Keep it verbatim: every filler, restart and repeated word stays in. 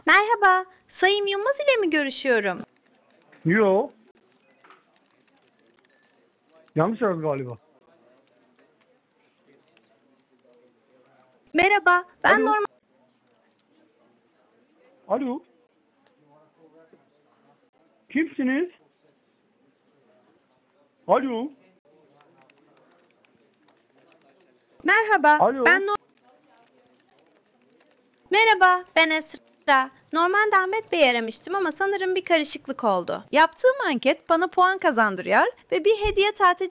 Merhaba, Sayın Yılmaz ile mi görüşüyorum? Yo. Yanlış aradı galiba. Merhaba, ben Alo. normal... Alo. Kimsiniz? Alo. Merhaba, ben Alo. nor- Merhaba, ben Esra. Normalde Ahmet Bey'i aramıştım ama sanırım bir karışıklık oldu. Yaptığım anket bana puan kazandırıyor ve bir hediye tatil